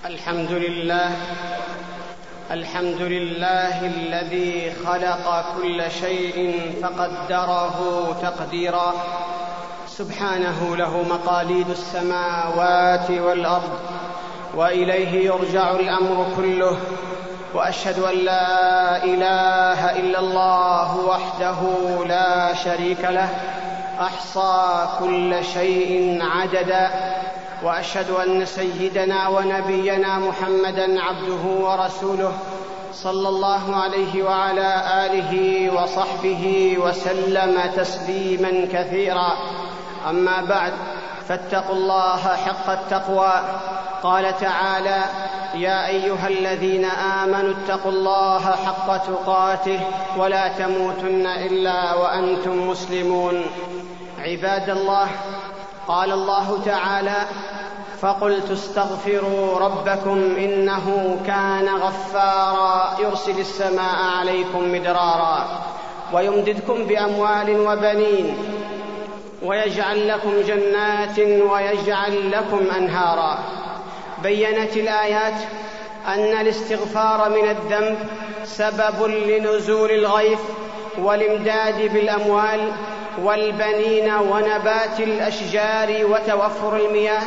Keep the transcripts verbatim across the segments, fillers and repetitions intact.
الحمد لله الحمد لله الذي خلق كل شيء فقدره تقديرا. سبحانه له مقاليد السماوات والأرض، وإليه يرجع الأمر كله. وأشهد أن لا إله إلا الله وحده لا شريك له، أحصى كل شيء عددا. وأشهد أن سيدنا ونبينا محمدًا عبده ورسوله، صلى الله عليه وعلى آله وصحبه وسلم تسليمًا كثيرا. أما بعد، فاتقوا الله حق التقوى. قال تعالى: يا أيها الذين آمنوا اتقوا الله حق تقاته ولا تموتن إلا وأنتم مسلمون. عباد الله، قال الله تعالى: فقلت استغفروا ربكم إنه كان غفارا يرسل السماء عليكم مدرارا ويمددكم بأموال وبنين ويجعل لكم جنات ويجعل لكم أنهارا. بيّنت الآيات أن الاستغفار من الذنب سبب لنزول الغيث والإمداد بالأموال والبنين ونبات الأشجار وتوفر المياه.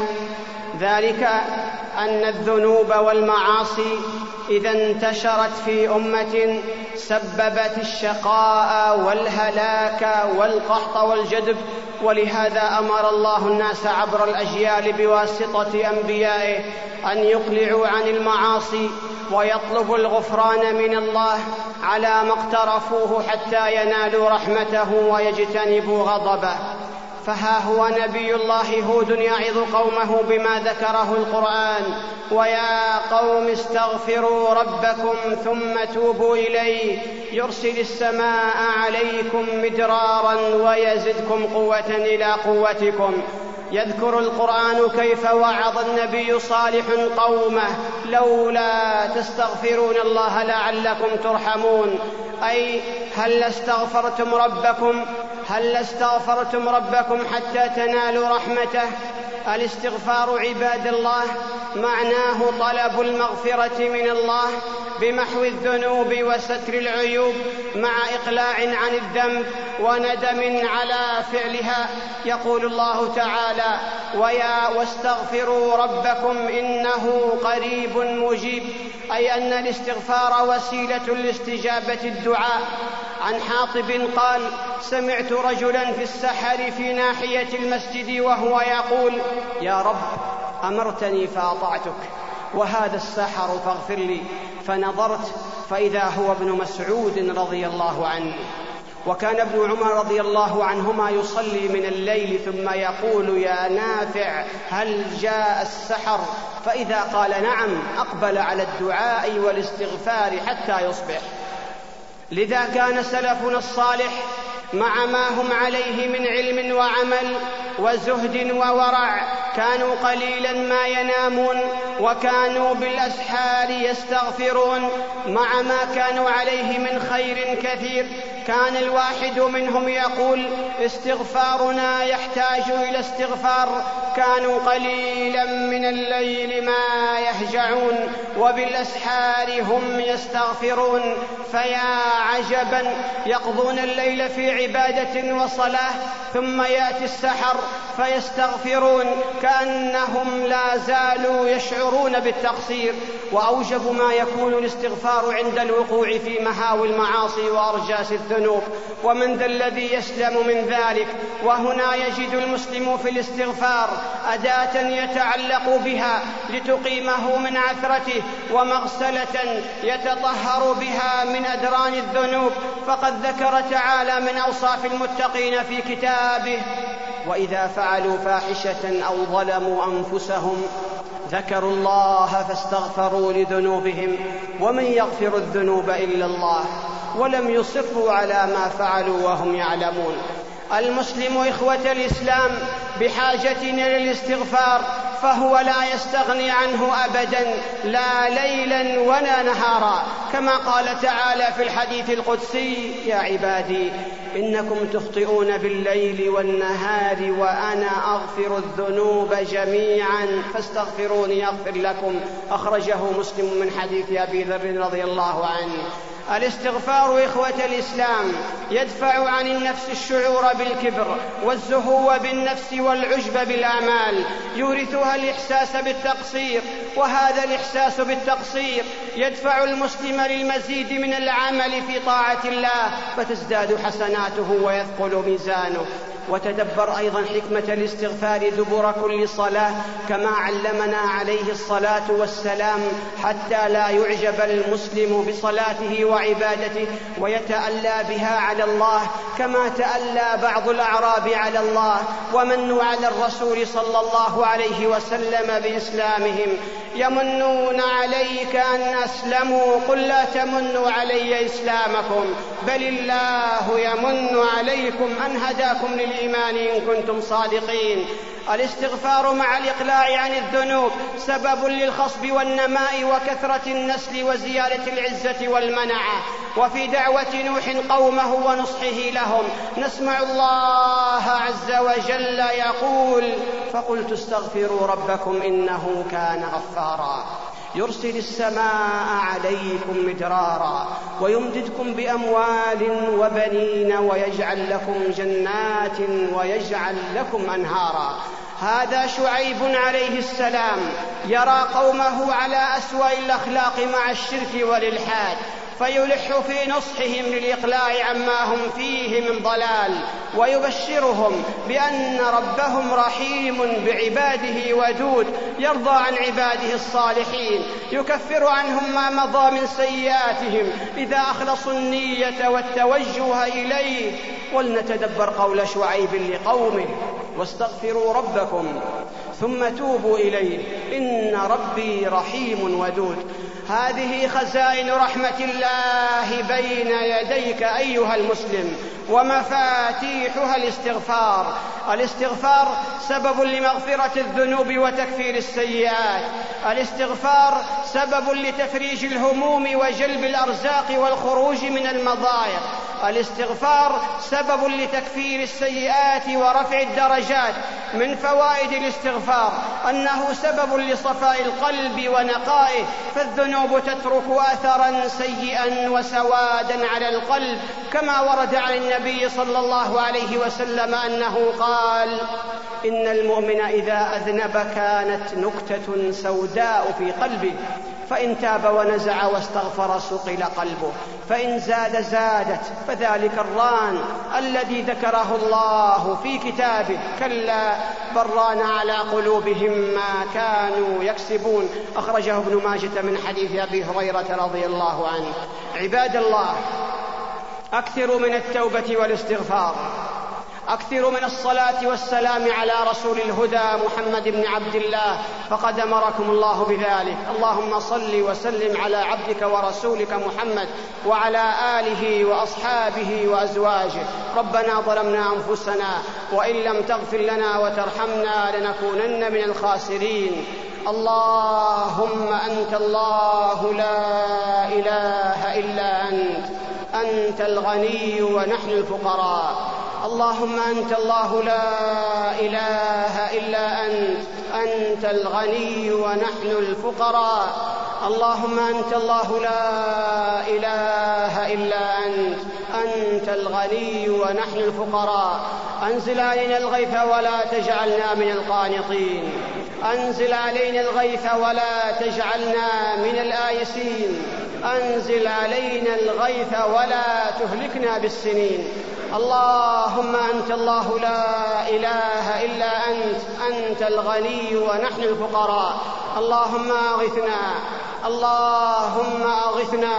ذلك أن الذنوب والمعاصي إذا انتشرت في أمة سببت الشقاء والهلاك والقحط والجدب. ولهذا أمر الله الناس عبر الأجيال بواسطة أنبيائه أن يقلعوا عن المعاصي ويطلبوا الغفران من الله على ما اقترفوه حتى ينالوا رحمته ويجتنبوا غضبه. فها هو نبي الله هود يعظ قومه بما ذكره القرآن: ويا قوم استغفروا ربكم ثم توبوا إليه يرسل السماء عليكم مدرارا ويزدكم قوة إلى قوتكم. يذكر القرآن كيف وعظ النبي صالح قومه: لولا تستغفرون الله لعلكم ترحمون. أي هل استغفرتم ربكم هل استغفرتم ربكم حتى تنالوا رحمته؟ الاستغفار عباد الله معناه طلب المغفرة من الله بمحو الذنوب وستر العيوب، مع إقلاع عن الذنب وندم على فعلها. يقول الله تعالى: ويا واستغفروا ربكم إنه قريب مجيب، أي أن الاستغفار وسيلة لاستجابة الدعاء. عن حاطب قال: سمعت رجلا في السحر في ناحية المسجد وهو يقول: يا رب، أمرتني فأطعتك، وهذا السحر فاغفر لي. فنظرت فإذا هو ابن مسعود رضي الله عنه. وكان ابن عمر رضي الله عنهما يصلي من الليل ثم يقول: يا نافع، هل جاء السحر؟ فإذا قال نعم أقبل على الدعاء والاستغفار حتى يصبح. لذا كان سلفنا الصالح مع ما هم عليه من علم وعمل وزهد وورع كانوا قليلا ما ينامون، وكانوا بالأسحار يستغفرون مع ما كانوا عليه من خير كثير. كان الواحد منهم يقول: استغفارنا يحتاج إلى استغفار. كانوا قليلا من الليل ما يهجعون وبالأسحار هم يستغفرون. فيا عجبا، يقضون الليل في عبادة وصلاة ثم يأتي السحر فيستغفرون كأنهم لا زالوا يشعرون بالتقصير. وأوجب ما يكون الاستغفار عند الوقوع في مهاوي المعاصي وأرجاس الذنوب، ومن ذا الذي يسلم من ذلك؟ وهنا يجد المسلم في الاستغفار أداة يتعلق بها لتقيمه من عثرته، ومغسلة يتطهر بها من أدران الذنوب. فقد ذكر تعالى من أوصاف المتقين في كتابه: وإذا فعلوا فاحشة أو ظلموا أنفسهم ذكروا الله فاستغفروا لذنوبهم ومن يغفر الذنوب إلا الله ولم يصروا على ما فعلوا وهم يعلمون. المسلم إخوة الإسلام بحاجة إلى الاستغفار، فهو لا يستغني عنه أبدا لا ليلا ولا نهارا، كما قال تعالى في الحديث القدسي: يا عبادي إنكم تخطئون بالليل والنهار وأنا أغفر الذنوب جميعا فاستغفروني أغفر لكم. أخرجه مسلم من حديث أبي ذر رضي الله عنه. الاستغفار إخوة الإسلام يدفع عن النفس الشعور بالكبر والزهو بالنفس والعجب بالأعمال، يورثها الإحساس بالتقصير، وهذا الإحساس بالتقصير يدفع المسلم للمزيد من العمل في طاعة الله، فتزداد حسناته ويثقل ميزانه. وتدبر أيضا حكمة الاستغفار دبر كل صلاة، كما علمنا عليه الصلاة والسلام، حتى لا يعجب المسلم بصلاته وعبادته ويتألى بها على الله كما تألى بعض الأعراب على الله ومنوا على الرسول صلى الله عليه وسلم بإسلامهم. يمنون عليك أن أسلموا، قل لا تمنوا علي إسلامكم بل الله يمن عليكم أن هداكم للإيمان إن كنتم صادقين. الاستغفار مع الإقلاع عن الذنوب سبب للخصب والنماء وكثرة النسل وزيادة العزة والمنعة. وفي دعوة نوح قومه ونصحه لهم نسمع الله عز وجل يقول: فقلت استغفروا ربكم إنه كان غفارا يرسل السماء عليكم مدرارا ويمددكم بأموال وبنين ويجعل لكم جنات ويجعل لكم أنهارا. هذا شعيب عليه السلام يرى قومه على أسوأ الأخلاق مع الشرك والإلحاد، فيلح في نصحهم للإقلاع عما هم فيه من ضلال، ويبشرهم بأن ربهم رحيم بعباده ودود يرضى عن عباده الصالحين، يكفر عنهم ما مضى من سيئاتهم إذا أخلصوا النية والتوجه إليه. ولنتدبر قول شعيب لقومه: واستغفروا ربكم ثم توبوا إليه إن ربي رحيم ودود. هذه خزائن رحمة الله بين يديك أيها المسلم، ومفاتيحها الاستغفار. الاستغفار سبب لمغفرة الذنوب وتكفير السيئات. الاستغفار سبب لتفريج الهموم وجلب الأرزاق والخروج من المضايق. الاستغفار سبب لتكفير السيئات ورفع الدرجات. من فوائد الاستغفار أنه سبب لصفاء القلب ونقائه، فالذنوب تترك أثرا سيئا وسوادا على القلب، كما ورد عن النبي صلى الله عليه وسلم أنه قال: إن المؤمن إذا أذنب كانت نكتة سوداء في قلبه، فإن تاب ونزع واستغفر صقل قلبه، فإن زاد زادت، فذلك الران الذي ذكره الله في كتابه، كلا بران على قلوبهم ما كانوا يكسبون. أخرجه ابن ماجة من حديث أبي هريرة رضي الله عنه. عباد الله، أكثروا من التوبة والاستغفار، أكثروا من الصلاة والسلام على رسول الهدى محمد بن عبد الله، فقد أمركم الله بذلك. اللهم صل وسلم على عبدك ورسولك محمد وعلى آله وأصحابه وأزواجه. ربنا ظلمنا أنفسنا وإن لم تغفر لنا وترحمنا لنكونن من الخاسرين. اللهم أنت الله لا إله إلا أنت، أنت الغني ونحن الفقراء. اللهم أنت الله لا إله إلا أنت، أنت الغني ونحن الفقراء. اللهم أنت الله لا إله إلا أنت، أنت الغني ونحن الفقراء. أنزل علينا الغيث ولا تجعلنا من القانطين، أنزل علينا الغيث ولا تجعلنا من الآيسين، أنزل علينا الغيث ولا تهلكنا بالسنين. اللهم أنت الله لا إله إلا أنت، أنت الغني ونحن الفقراء. اللهم أغثنا، اللهم أغثنا،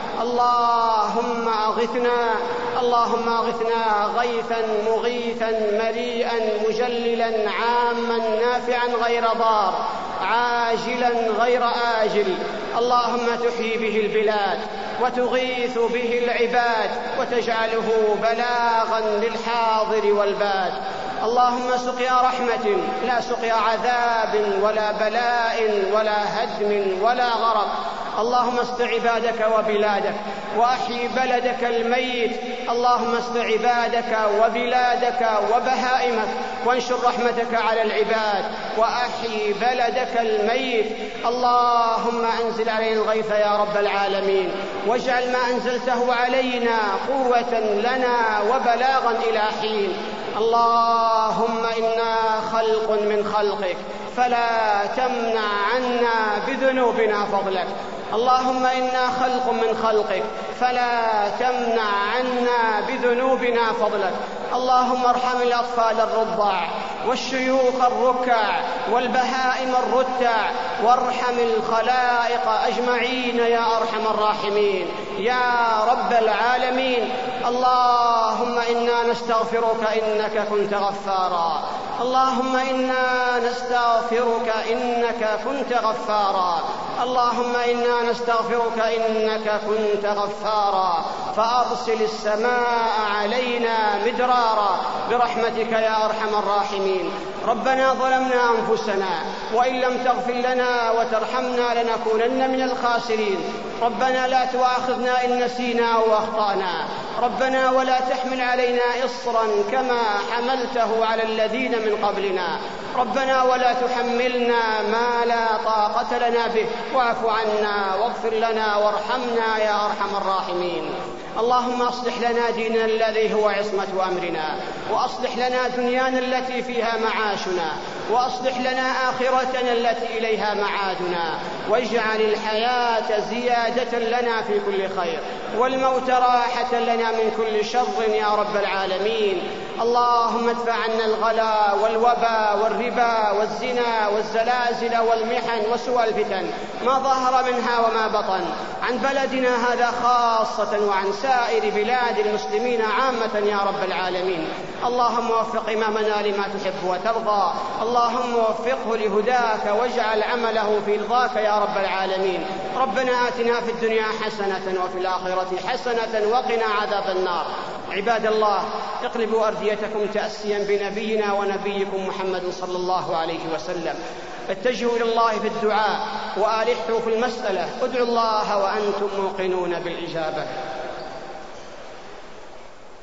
اللهم أغثنا، اللهم أغثنا غيثا مغيثا مليئا مجللا عاما نافعا غير ضار، عاجلا غير آجل. اللهم تحيي به البلاد وتغيث به العباد وتجعله بلاغا للحاضر والباد. اللهم سقيا رحمة لا سقيا عذاب ولا بلاء ولا هدم ولا غرق. اللهم اسق عبادك وبلادك وأحيي بلدك الميت. اللهم اسق عبادك وبلادك وبهائمك وانشر رحمتك على العباد وأحيي بلدك الميت. اللهم أنزل علينا الغيث يا رب العالمين، واجعل ما أنزلته علينا قوة لنا وبلاغا إلى حين. اللهم إنا خلق من خلقك فلا تمنع عنا بذنوبنا فضلك. اللهم إنا خلق من خلقك فلا تمنع عنا بذنوبنا فضلك. اللهم ارحم الأطفال الرضع والشيوخ الركع والبهائم الرتع، وارحم الخلائق أجمعين يا أرحم الراحمين يا رب العالمين. اللهم إنا نستغفرك إنك كنت غفارا. اللهم إنا نستغفرك إنك كنت غفارا. اللهم إنا نستغفرك إنك كنت غفارا، فأرسل السماء علينا مدرارا برحمتك يا أرحم الراحمين. ربنا ظلمنا أنفسنا وإن لم تغفر لنا وترحمنا لنكونن من الخاسرين. ربنا لا تؤاخذنا إن نسينا أو أخطأنا. ربنا ولا تحمل علينا إصرا كما حملته على الذين من قبلنا. ربنا ولا تحملنا ما لا طاقة لنا به، واعف عنا واغفر لنا وارحمنا يا أرحم الراحمين. اللهم أصلح لنا ديننا الذي هو عصمة أمرنا، وأصلح لنا دنيانا التي فيها معاشنا، وأصلح لنا آخرتنا التي إليها معادنا، واجعل الحياة زيادة لنا في كل خير والموت راحة لنا من كل شر يا رب العالمين. اللهم ادفع عنا الغلا والوبا والربا والزنا والزلازل والمحن وسوء الفتن ما ظهر منها وما بطن عن بلدنا هذا خاصة وعن سائر بلاد المسلمين عامة يا رب العالمين. اللهم وفق إمامنا لما تحب وترضى. اللهم وفقه لهداك واجعل عمله في رضاك يا رب العالمين. ربنا آتنا في الدنيا حسنة وفي الآخرة حسنة وقنا عذاب النار. عباد الله، اقلبوا أرديتكم تأسيا بنبينا ونبيكم محمد صلى الله عليه وسلم. اتجهوا إلى الله في الدعاء وآلحوا في المسألة. ادعوا الله وأنتم موقنون بالإجابة.